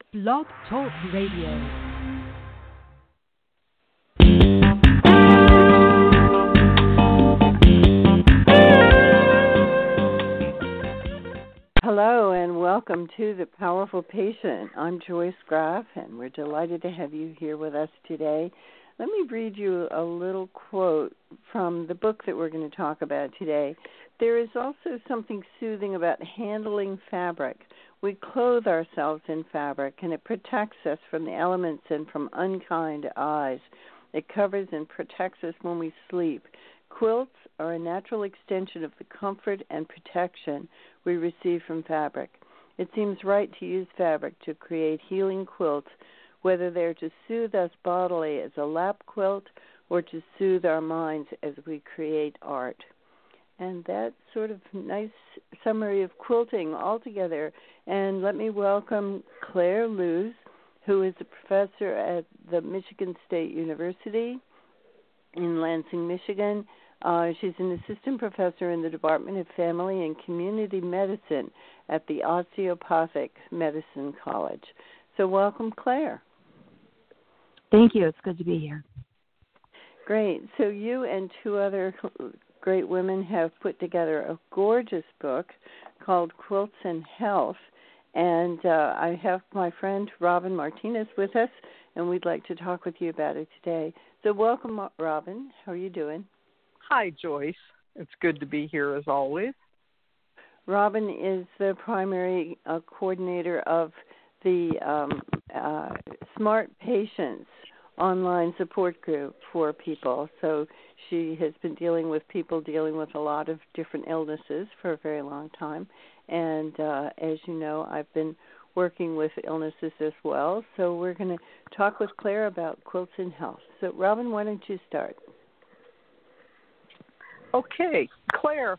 Blog Talk Radio. Hello and welcome to The Powerful Patient. I'm Joyce Graff and we're delighted to have you here with us today. Let me read you a little quote from the book that we're going to talk about today. There is also something soothing about handling fabric. We clothe ourselves in fabric and it protects us from the elements and from unkind eyes. It covers and protects us when we sleep. Quilts are a natural extension of the comfort and protection we receive from fabric. It seems right to use fabric to create healing quilts, whether they're to soothe us bodily as a lap quilt or to soothe our minds as we create art. And that's sort of nice summary of quilting altogether. And let me welcome Claire Luz, who is a professor at the Michigan State University in Lansing, Michigan. She's an assistant professor in the Department of Family and Community Medicine at the Osteopathic Medicine College. So welcome, Claire. Thank you. It's good to be here. Great. So you and two other great women have put together a gorgeous book called Quilts and Health. And I have my friend Robin Martinez with us, and we'd like to talk with you about it today. So welcome, Robin. How are you doing? Hi, Joyce. It's good to be here as always. Robin is the primary coordinator of the Smart Patients online support group for people. So she has been dealing with people dealing with a lot of different illnesses for a very long time. And as you know, I've been working with illnesses as well. So we're going to talk with Claire about quilts and health. So Robin, why don't you start? Okay, Claire,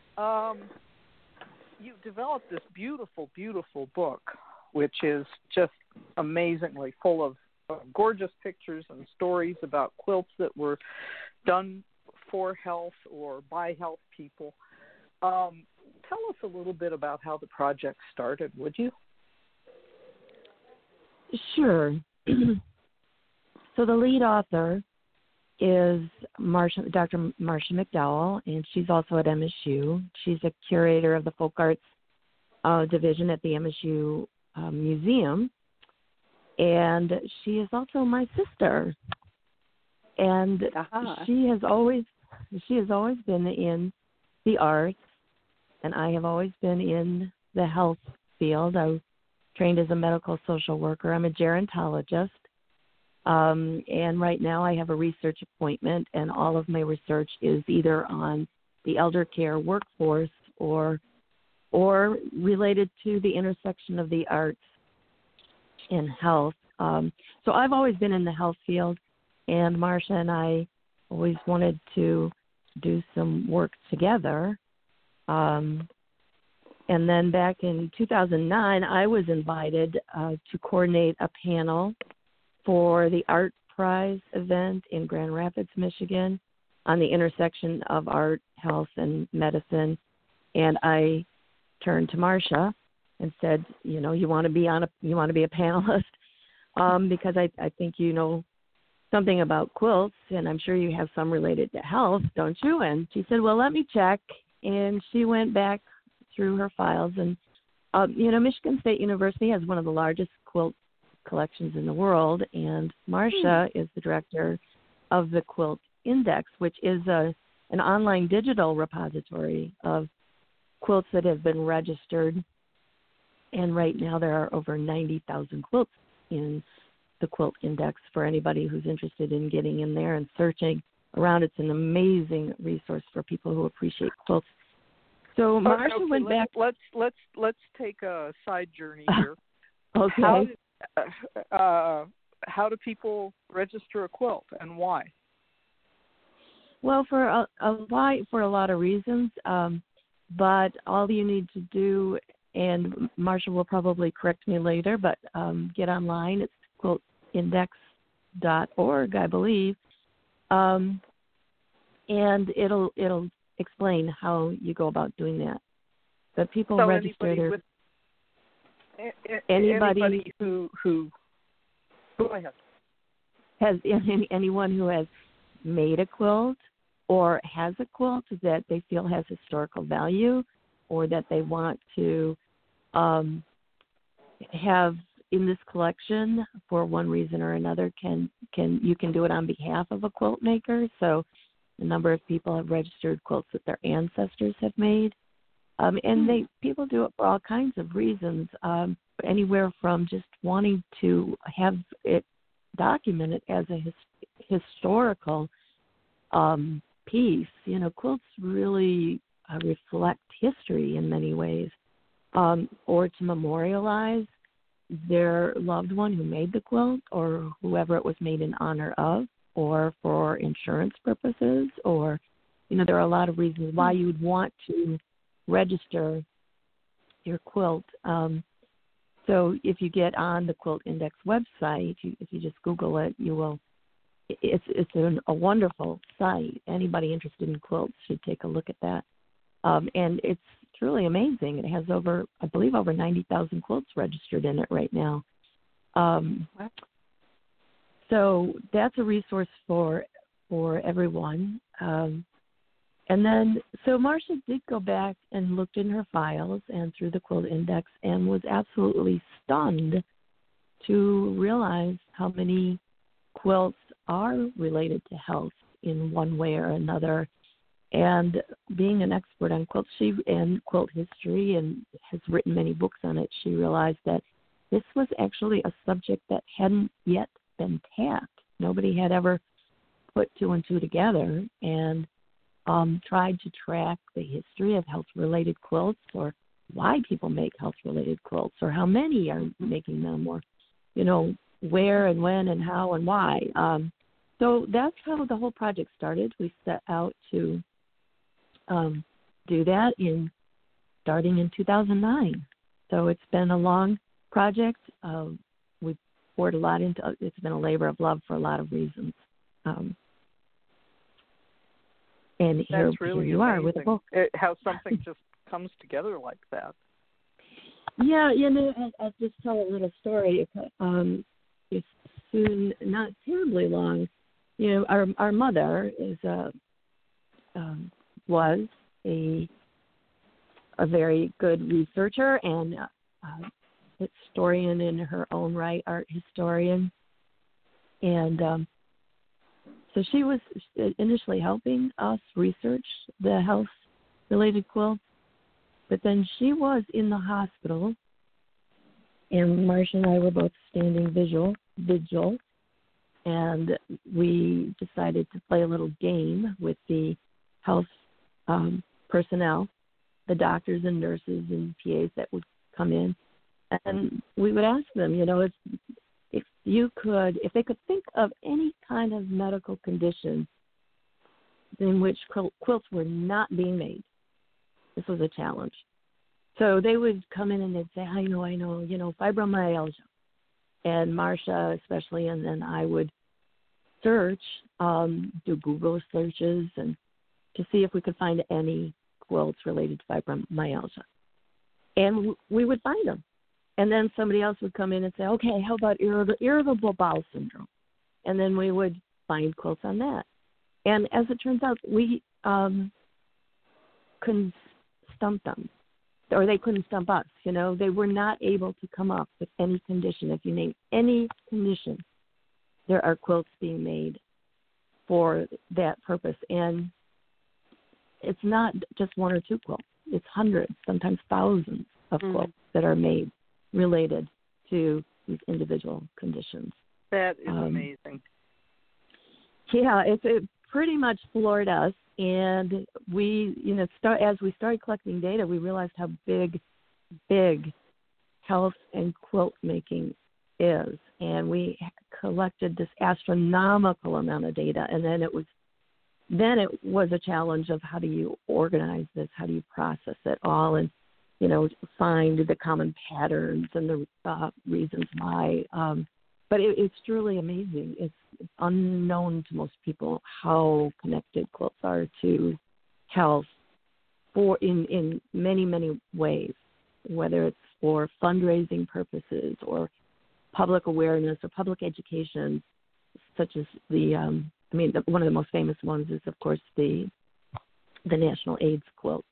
you developed this beautiful, beautiful book, which is just amazingly full of gorgeous pictures and stories about quilts that were done for health or by health people. Tell us a little bit about how the project started, would you? Sure. So the lead author is Dr. Marcia McDowell, and she's also at MSU. She's a curator of the Folk Arts division at the MSU Museum, and she is also my sister. And she has always been in the arts, and I have always been in the health field. I trained as a medical social worker. I'm a gerontologist. And right now I have a research appointment, and all of my research is either on the elder care workforce or related to the intersection of the arts and health. So I've always been in the health field, and Marcia and I always wanted to do some work together. And then back in 2009, I was invited to coordinate a panel for the Art Prize event in Grand Rapids, Michigan, on the intersection of art, health, and medicine. And I turned to Marcia and said, you know, you want to be a panelist because I think you know something about quilts, and I'm sure you have some related to health, don't you? And she said, well, let me check. And she went back through her files, and Michigan State University has one of the largest quilt collections in the world, and Marcia is the director of the Quilt Index, which is an online digital repository of quilts that have been registered, and right now there are over 90,000 quilts in the Quilt Index for anybody who's interested in getting in there and searching around. It's an amazing resource for people who appreciate quilts. So Marcia went back. Let's take a side journey here. Okay. How do people register a quilt, and why? Well, for a lot of reasons, but all you need to do, and Marcia will probably correct me later, but get online. It's quiltindex.org, I believe, and it'll explain how you go about doing that. But people register their anybody who go ahead. Has anyone who has made a quilt or has a quilt that they feel has historical value or that they want to have in this collection for one reason or another, you can do it on behalf of a quilt maker. So a number of people have registered quilts that their ancestors have made. And people do it for all kinds of reasons, anywhere from just wanting to have it documented as a historical piece. You know, quilts really reflect history in many ways, or to memorialize their loved one who made the quilt or whoever it was made in honor of, or for insurance purposes, or, you know, there are a lot of reasons why you would want to register your quilt. So if you get on the Quilt Index website, if you just Google it, you will. It's a wonderful site. Anybody interested in quilts should take a look at that. And it's truly amazing. It has over 90,000 quilts registered in it right now. So that's a resource for everyone. And then, so Marcia did go back and looked in her files and through the Quilt Index and was absolutely stunned to realize how many quilts are related to health in one way or another. And being an expert on quilts and quilt history and has written many books on it, she realized that this was actually a subject that hadn't yet been tapped. Nobody had ever put two and two together and tried to track the history of health-related quilts, or why people make health-related quilts, or how many are making them, or, you know, where and when and how and why. So that's how the whole project started. We set out to do that starting in 2009. So it's been a long project. We poured a lot into it. It's been a labor of love for a lot of reasons. And here you are with a book. How something just comes together like that. Yeah, you know, I'll just tell a little story. It's soon, not terribly long. You know, our mother was a very good researcher and historian in her own right, art historian, and so she was initially helping us research the health-related quilts, but then she was in the hospital, and Marcia and I were both standing vigil, and we decided to play a little game with the health personnel, the doctors and nurses and PAs that would come in, and we would ask them, you know, if they could think of any kind of medical condition in which quilts were not being made. This was a challenge. So they would come in and they'd say, I know, you know, fibromyalgia. And Marcia especially, and then I would search, do Google searches and to see if we could find any quilts related to fibromyalgia. And we would find them. And then somebody else would come in and say, okay, how about irritable bowel syndrome? And then we would find quilts on that. And as it turns out, we couldn't stump them, or they couldn't stump us. You know, they were not able to come up with any condition. If you name any condition, there are quilts being made for that purpose. And it's not just one or two quilts. It's hundreds, sometimes thousands of quilts that are made related to these individual conditions. That is amazing. Yeah, it pretty much floored us, and we, you know, as we started collecting data, we realized how big health and quilt making is, and we collected this astronomical amount of data, and then it was a challenge of how do you organize this, how do you process it all, and, you know, find the common patterns and the reasons why. But it's truly amazing. It's unknown to most people how connected quilts are to health in many, many ways, whether it's for fundraising purposes or public awareness or public education, such as one of the most famous ones is, of course, the National AIDS quilt,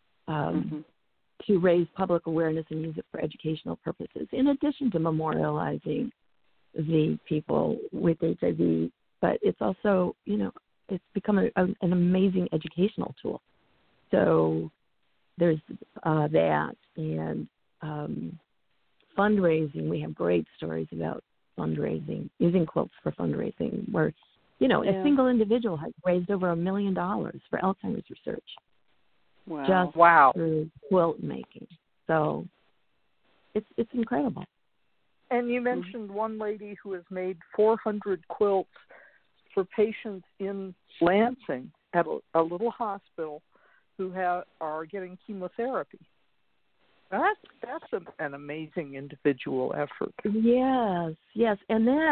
to raise public awareness and use it for educational purposes, in addition to memorializing the people with HIV. But it's also, it's become an amazing educational tool. So there's that, and fundraising. We have great stories about fundraising, using quilts for fundraising, where, a single individual has raised over $1 million for Alzheimer's research. Wow. Just through quilt making. So it's incredible. And you mentioned one lady who has made 400 quilts for patients in Lansing at a little hospital who are getting chemotherapy. That's an amazing individual effort. Yes, and that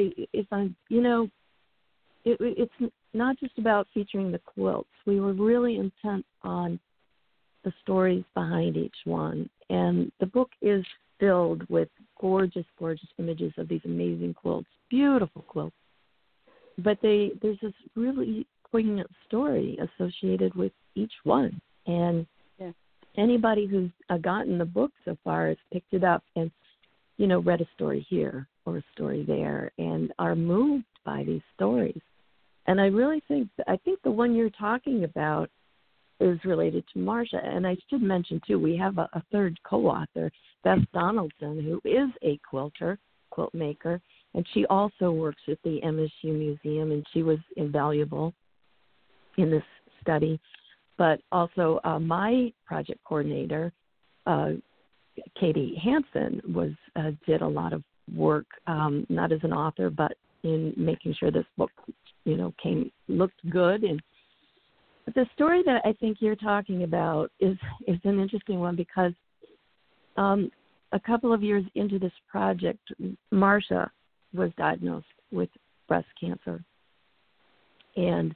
it's not just about featuring the quilts. We were really intent on the stories behind each one, and the book is filled with gorgeous, gorgeous images of these amazing quilts, beautiful quilts. But there's this really poignant story associated with each one, and anybody who's gotten the book so far has picked it up and, read a story here or a story there and are moved by these stories. And I think the one you're talking about is related to Marcia. And I should mention, too, we have a third co-author, Beth Donaldson, who is a quilt maker, and she also works at the MSU Museum, and she was invaluable in this study. But also my project coordinator, Katie Hansen, did a lot of work, not as an author, but in making sure this book, looked good. And the story that I think you're talking about is an interesting one because a couple of years into this project, Marcia was diagnosed with breast cancer. And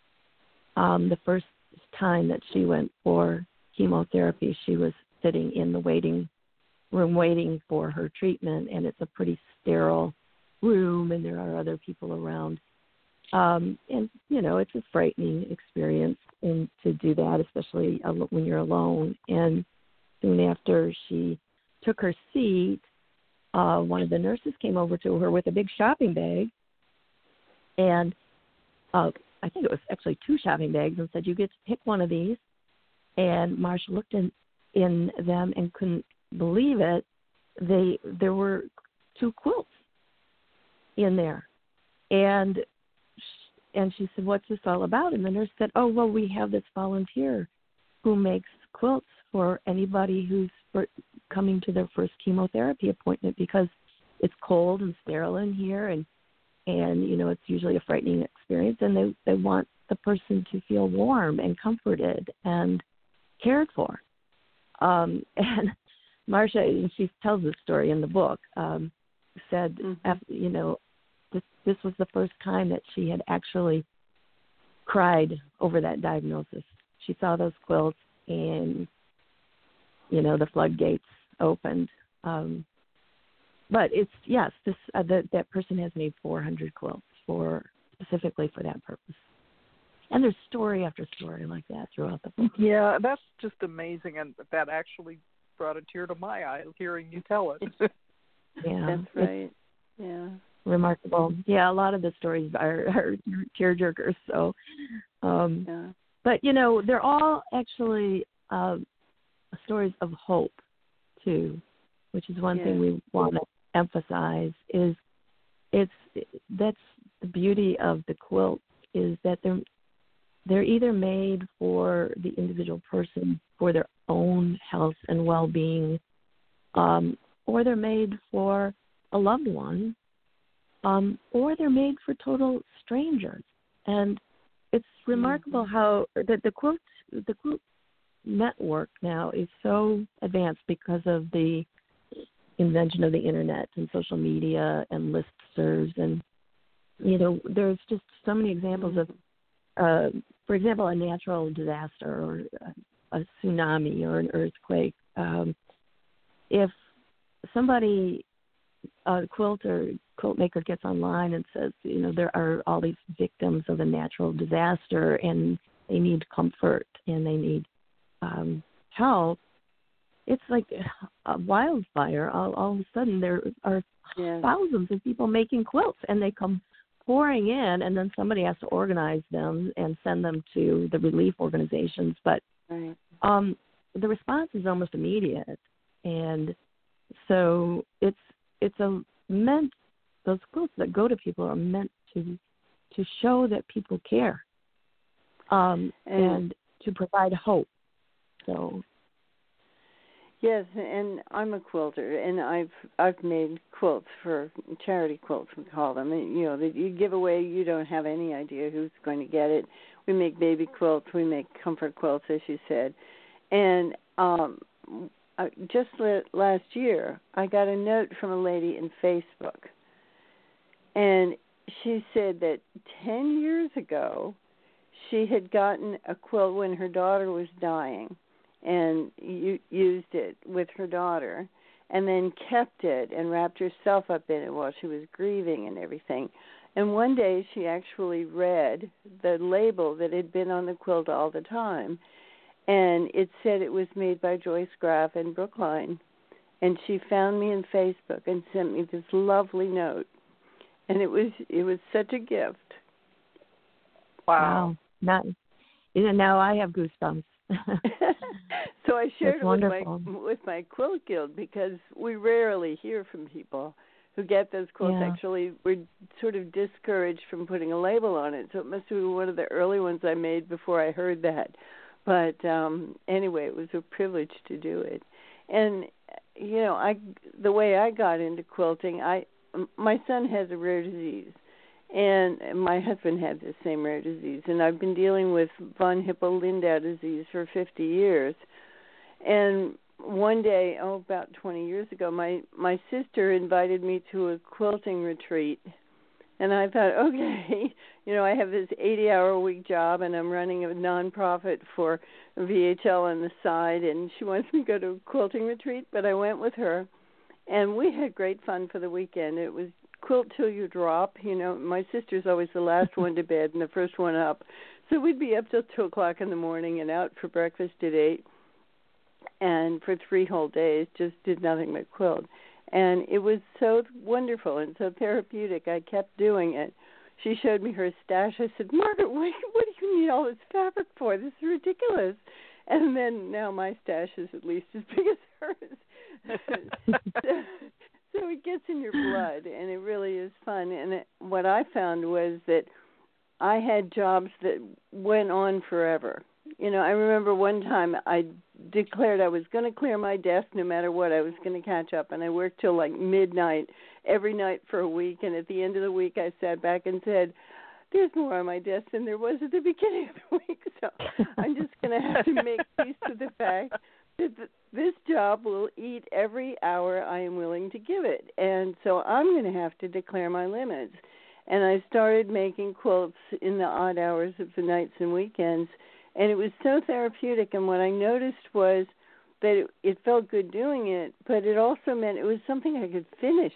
the first time that she went for chemotherapy, she was sitting in the waiting room waiting for her treatment, and it's a pretty sterile room, and there are other people around. And, it's a frightening experience to do that, especially when you're alone. And soon after she took her seat, one of the nurses came over to her with a big shopping bag, and I think it was actually 2 shopping bags, and said, "You get to pick one of these." And Marcia looked in them and couldn't believe it. There were 2 quilts in there. And she said, "What's this all about?" And the nurse said, "Oh, well, we have this volunteer who makes quilts for anybody who's coming to their first chemotherapy appointment because it's cold and sterile in here, and it's usually a frightening experience, and they want the person to feel warm and comforted and cared for." And Marcia, and she tells this story in the book, said, this was the first time that she had actually cried over that diagnosis. She saw those quilts, and the floodgates opened. But it's that person has made 400 quilts specifically for that purpose. And there's story after story like that throughout the book. Yeah, that's just amazing, and that actually brought a tear to my eye hearing you tell it. Yeah, that's right. Yeah, remarkable. Yeah, a lot of the stories are tearjerkers. So, but they're all actually stories of hope too, which is one thing we want to emphasize. That's the beauty of the quilt, is that they're either made for the individual person for their own health and well-being, or they're made for a loved one, or they're made for total strangers. And it's remarkable how the quilt network now is so advanced because of the invention of the internet and social media and listservs, and there's just so many examples of, for example, a natural disaster or a tsunami or an earthquake. if somebody, a quilt maker gets online and says, there are all these victims of a natural disaster and they need comfort and they need help, it's like a wildfire. All of a sudden there are thousands of people making quilts, and they come pouring in, and then somebody has to organize them and send them to the relief organizations. But the response is almost immediate, and so those quilts that go to people are meant to show that people care, and to provide hope. So. Yes, and I'm a quilter, and I've made quilts for charity quilts, we call them. And, that you give away, you don't have any idea who's going to get it. We make baby quilts, we make comfort quilts, as you said. And just last year, I got a note from a lady in Facebook, and she said that 10 years ago, she had gotten a quilt when her daughter was dying, and used it with her daughter, and then kept it and wrapped herself up in it while she was grieving and everything. And one day she actually read the label that had been on the quilt all the time, and it said it was made by Joyce Graf in Brookline. And she found me in Facebook and sent me this lovely note, and it was such a gift. Wow. Now I have goosebumps. So I shared it with my quilt guild, because we rarely hear from people who get those quilts. Yeah. Actually, we're sort of discouraged from putting a label on it, so it must have been one of the early ones I made before I heard that. But anyway, it was a privilege to do it. And the way I got into quilting, my son has a rare disease, and my husband had the same rare disease, and I've been dealing with von Hippel-Lindau disease for 50 years. And one day, about 20 years ago, my sister invited me to a quilting retreat, and I thought, okay, I have this 80-hour-a-week job, and I'm running a nonprofit for VHL on the side, and she wants me to go to a quilting retreat, but I went with her, and we had great fun for the weekend. It was quilt till you drop. My sister's always the last one to bed and the first one up. So we'd be up till 2 o'clock in the morning and out for breakfast at 8. And for 3 whole days, just did nothing but quilt. And it was so wonderful and so therapeutic. I kept doing it. She showed me her stash. I said, Margaret, what do you need all this fabric for? This is ridiculous. And then now my stash is at least as big as hers. So it gets in your blood, and it really is fun. And what I found was that I had jobs that went on forever. I remember one time I declared I was going to clear my desk no matter what. I was going to catch up, and I worked till like midnight every night for a week. And at the end of the week, I sat back and said, there's more on my desk than there was at the beginning of the week. So I'm just going to have to make peace with the fact that this job will eat every hour I am willing to give it. And so I'm going to have to declare my limits. And I started making quilts in the odd hours of the nights and weekends. And it was so therapeutic. And what I noticed was that it felt good doing it, but it also meant it was something I could finish.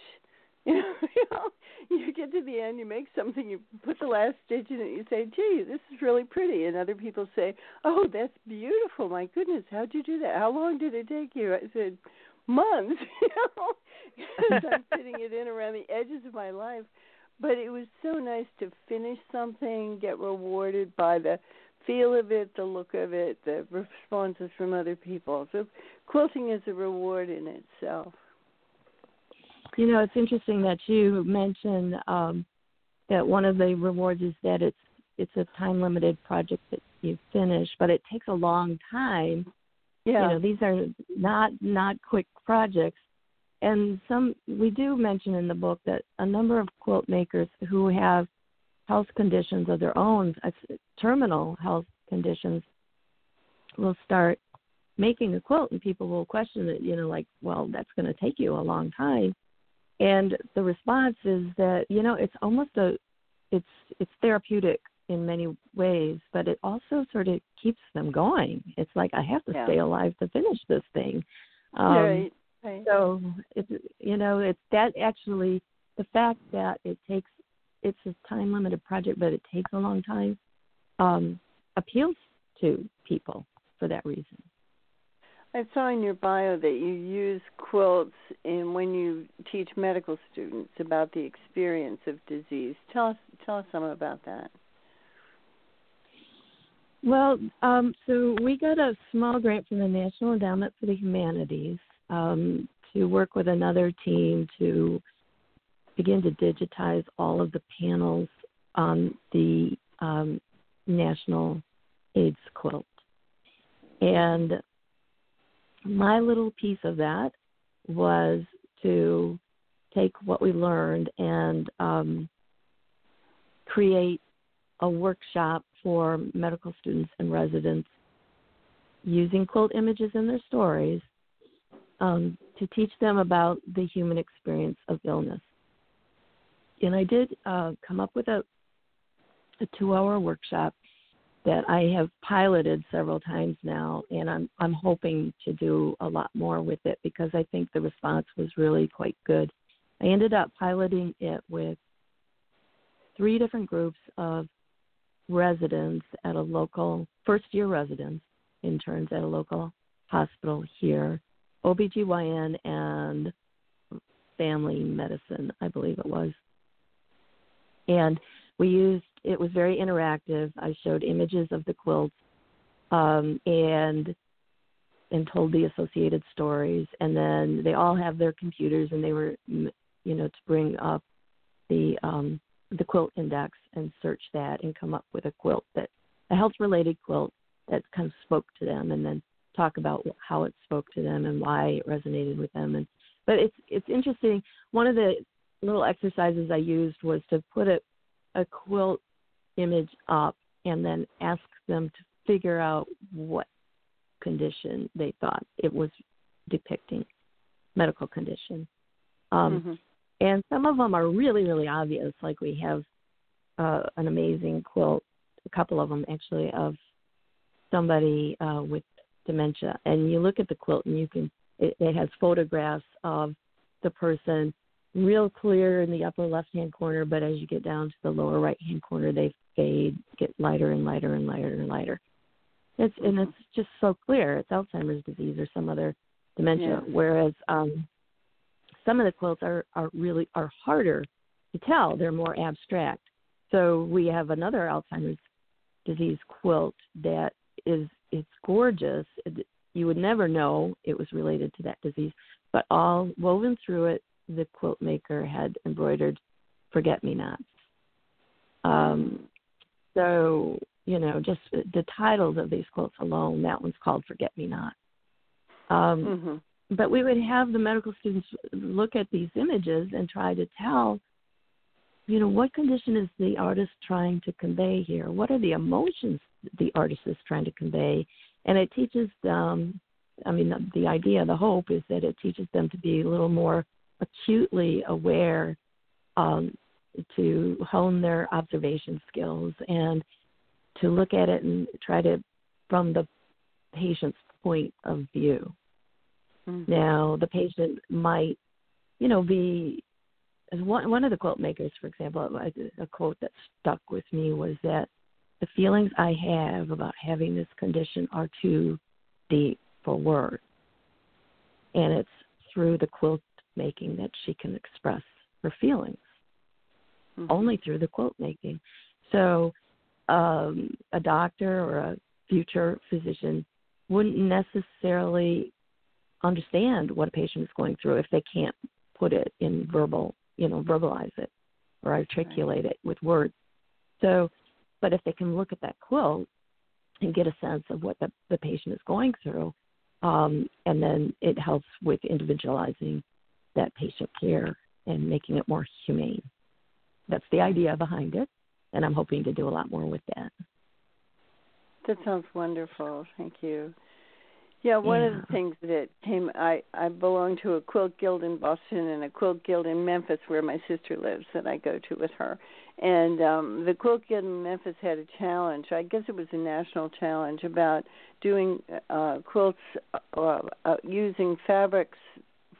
You get to the end, you make something, you put the last stitch in it, you say, gee, this is really pretty. And other people say, oh, that's beautiful. My goodness, how'd you do that? How long did it take you? I said, months, because I'm fitting it in around the edges of my life. But it was so nice to finish something, get rewarded by the feel of it, the look of it, the responses from other people. So quilting is a reward in itself. It's interesting that you mentioned that one of the rewards is that it's a time-limited project that you finish, but it takes a long time. Yeah. These are not quick projects. And we do mention in the book that a number of quilt makers who have health conditions of their own, terminal health conditions, will start making a quilt, and people will question it, well, that's going to take you a long time. And the response is that, it's almost it's therapeutic in many ways, but it also sort of keeps them going. It's like, I have to stay alive to finish this thing. Right. Right. So it's that actually the fact that it's a time limited project, but it takes a long time, appeals to people for that reason. I saw in your bio that you use quilts when you teach medical students about the experience of disease. Tell us some about that. Well, so we got a small grant from the National Endowment for the Humanities to work with another team to begin to digitize all of the panels on the National AIDS quilt. And my little piece of that was to take what we learned and create a workshop for medical students and residents using quilt images in their stories to teach them about the human experience of illness. And I did come up with a 2-hour workshop that I have piloted several times now, and I'm hoping to do a lot more with it because I think the response was really quite good. I ended up piloting it with 3 different groups of residents at a local, first-year residents, interns at a local hospital here, OBGYN and family medicine, I believe it was. And it was very interactive. I showed images of the quilts and told the associated stories. And then they all have their computers, and they were, to bring up the quilt index and search that and come up with a health-related quilt that kind of spoke to them, and then talk about how it spoke to them and why it resonated with them. But it's interesting. One of the little exercises I used was to put a quilt image up and then ask them to figure out what condition they thought it was depicting, medical condition. And some of them are really, really obvious, like we have an amazing quilt, a couple of them actually, of somebody with dementia. And you look at the quilt and it has photographs of the person real clear in the upper left-hand corner, but as you get down to the lower right-hand corner, they fade, get lighter and lighter and lighter and lighter. It's just so clear. It's Alzheimer's disease or some other dementia, whereas some of the quilts are harder to tell. They're more abstract. So we have another Alzheimer's disease quilt that it's gorgeous. You would never know it was related to that disease, but all woven through it, the quilt maker had embroidered forget-me-nots. So, just the titles of these quilts alone, that one's called Forget-Me-Not. But we would have the medical students look at these images and try to tell, what condition is the artist trying to convey here? What are the emotions the artist is trying to convey? And it teaches them, the idea, the hope is that it teaches them to be a little more acutely aware, to hone their observation skills and to look at it and try to, from the patient's point of view. Now, the patient might, be, as one of the quilt makers, for example, a quote that stuck with me was that the feelings I have about having this condition are too deep for words. And it's through the quilt making that she can express her feelings, only through the quilt making. So a doctor or a future physician wouldn't necessarily understand what a patient is going through if they can't put it in verbalize it or articulate it with words. So, but if they can look at that quilt and get a sense of what the patient is going through, and then it helps with individualizing that patient care and making it more humane. That's the idea behind it, and I'm hoping to do a lot more with that. That sounds wonderful. Thank you. Yeah, one of the things that came, I belong to a quilt guild in Boston and a quilt guild in Memphis where my sister lives that I go to with her. And the quilt guild in Memphis had a challenge, I guess it was a national challenge, about doing quilts using fabrics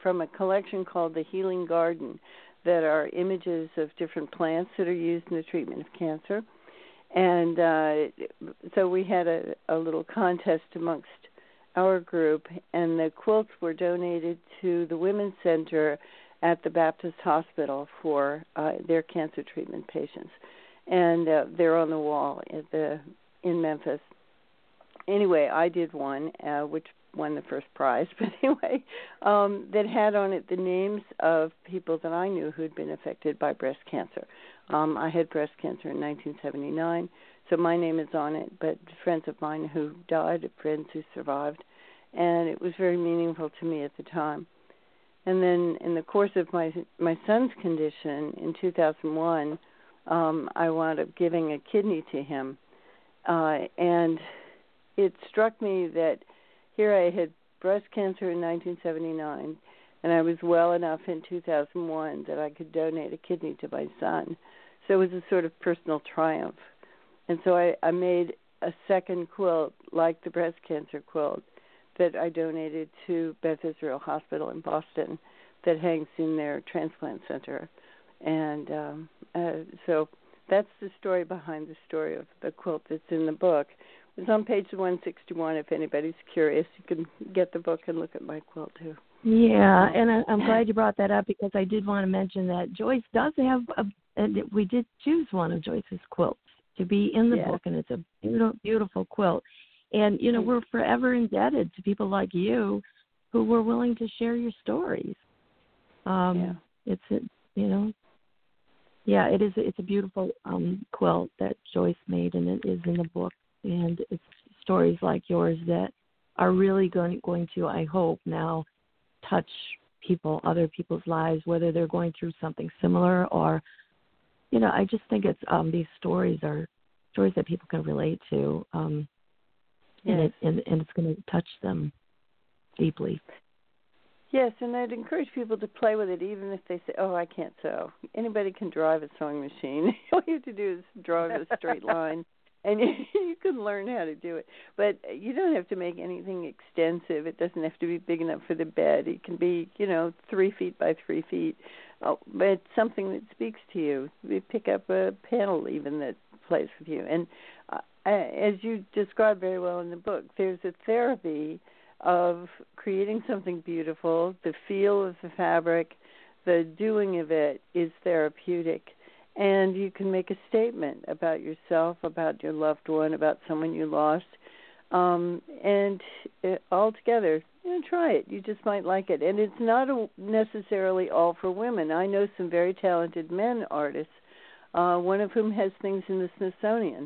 from a collection called The Healing Garden that are images of different plants that are used in the treatment of cancer. And so we had a little contest amongst our group, and the quilts were donated to the Women's Center at the Baptist Hospital for their cancer treatment patients. And they're on the wall in Memphis. Anyway, I did one, which won the first prize, but anyway, that had on it the names of people that I knew who'd been affected by breast cancer. I had breast cancer in 1979, so my name is on it, but friends of mine who died, friends who survived, and it was very meaningful to me at the time. And then in the course of my son's condition in 2001, I wound up giving a kidney to him, and it struck me that here I had breast cancer in 1979, and I was well enough in 2001 that I could donate a kidney to my son. So it was a sort of personal triumph. And so I made a second quilt like the breast cancer quilt that I donated to Beth Israel Hospital in Boston that hangs in their transplant center. And so that's the story behind the story of the quilt that's in the book. It's on page 161. If anybody's curious, you can get the book and look at my quilt, too. Yeah, and I'm glad you brought that up because I did want to mention that Joyce does have we did choose one of Joyce's quilts to be in the book, and it's a beautiful, beautiful quilt. And, you know, we're forever indebted to people like you who were willing to share your stories. It's a beautiful quilt that Joyce made, and it is in the book. And it's stories like yours that are really going to, I hope, now touch other people's lives, whether they're going through something similar or, you know, I just think it's these stories are stories that people can relate to, and it's going to touch them deeply. Yes, and I'd encourage people to play with it, even if they say, "Oh, I can't sew." Anybody can drive a sewing machine. All you have to do is draw a straight line. And you can learn how to do it. But you don't have to make anything extensive. It doesn't have to be big enough for the bed. It can be, 3 feet by 3 feet. But it's something that speaks to you. You pick up a panel even that plays with you. And as you describe very well in the book, there's a therapy of creating something beautiful. The feel of the fabric, the doing of it is therapeutic. And you can make a statement about yourself, about your loved one, about someone you lost. And all together, try it. You just might like it. And it's not necessarily all for women. I know some very talented men artists, one of whom has things in the Smithsonian,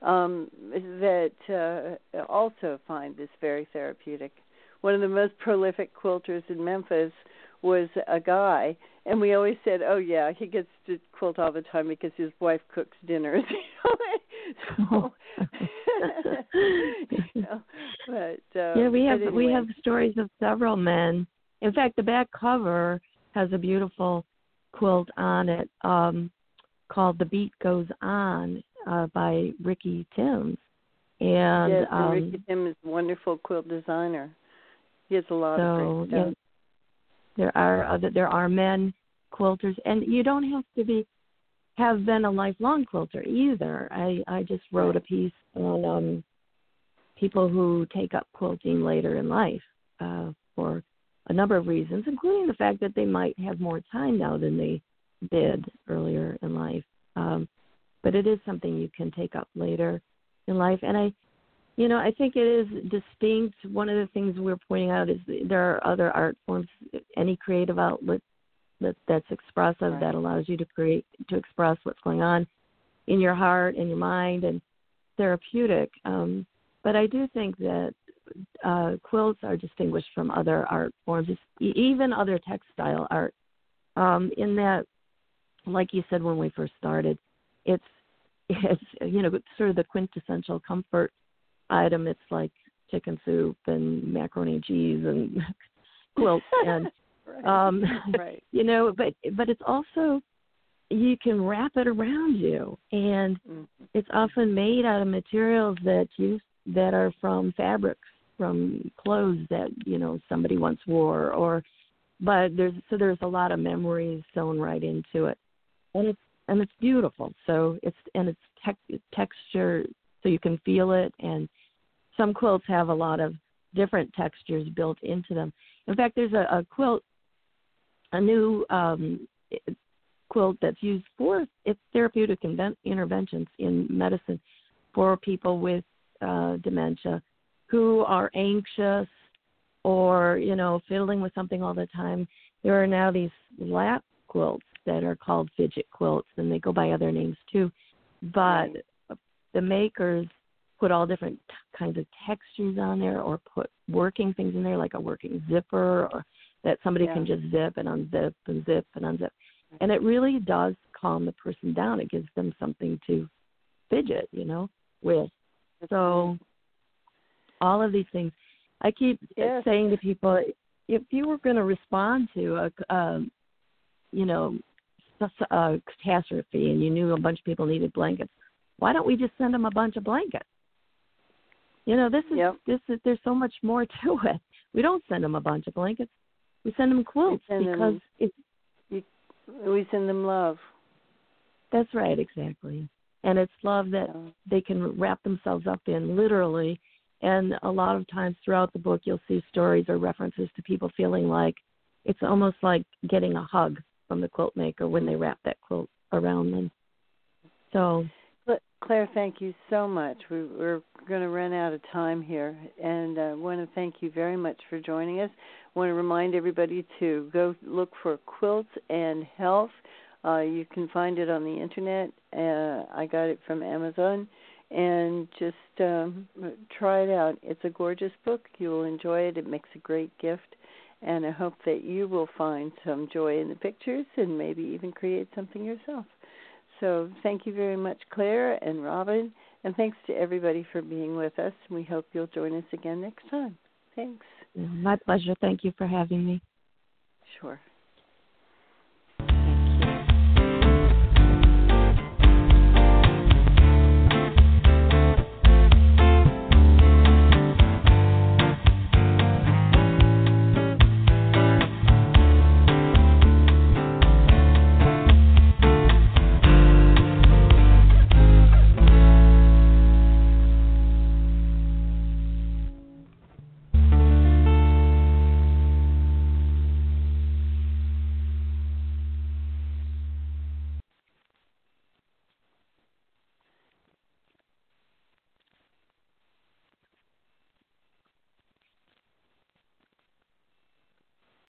that also find this very therapeutic. One of the most prolific quilters in Memphis was a guy, and we always said, "Oh yeah, he gets to quilt all the time because his wife cooks dinners." We have stories of several men. In fact, the back cover has a beautiful quilt on it called "The Beat Goes On" by Ricky Timms. And yes, Ricky Timms is a wonderful quilt designer. He has a lot of great stuff. There are men quilters, and you don't have to have been a lifelong quilter either. I just wrote a piece on people who take up quilting later in life for a number of reasons, including the fact that they might have more time now than they did earlier in life. But it is something you can take up later in life, and I think it is distinct. One of the things we're pointing out is there are other art forms, any creative outlet that's expressive, that allows you to express what's going on in your heart and your mind, and therapeutic. But I do think that quilts are distinguished from other art forms, even other textile art, in that, like you said when we first started, it's sort of the quintessential comfort item. It's like chicken soup and macaroni and cheese and quilts, and right. But it's also, you can wrap it around you, and it's often made out of materials that are from fabrics, from clothes that somebody once wore, or but there's a lot of memories sewn right into it, and it's beautiful. So it's texture, so you can feel it, and some quilts have a lot of different textures built into them. In fact, there's a quilt, a new quilt that's used for its therapeutic interventions in medicine for people with dementia who are anxious or, fiddling with something all the time. There are now these lap quilts that are called fidget quilts, and they go by other names too. But the makers put all different kinds of textures on there, or put working things in there, like a working zipper, or that somebody can just zip and unzip and zip and unzip. And it really does calm the person down. It gives them something to fidget, with. So all of these things, I keep saying to people, if you were going to respond to a catastrophe and you knew a bunch of people needed blankets, why don't we just send them a bunch of blankets? There's so much more to it. We don't send them a bunch of blankets. We send them quilts we send them love. That's right, exactly. And it's love that they can wrap themselves up in, literally. And a lot of times throughout the book, you'll see stories or references to people feeling like it's almost like getting a hug from the quilt maker when they wrap that quilt around them. So, Claire, thank you so much. We're going to run out of time here, and I want to thank you very much for joining us. I want to remind everybody to go look for Quilts and Health. You can find it on the internet. I got it from Amazon, and just try it out. It's a gorgeous book. You will enjoy it. It makes a great gift, and I hope that you will find some joy in the pictures and maybe even create something yourself. So thank you very much, Claire and Robin, and thanks to everybody for being with us. We hope you'll join us again next time. Thanks. My pleasure. Thank you for having me. Sure.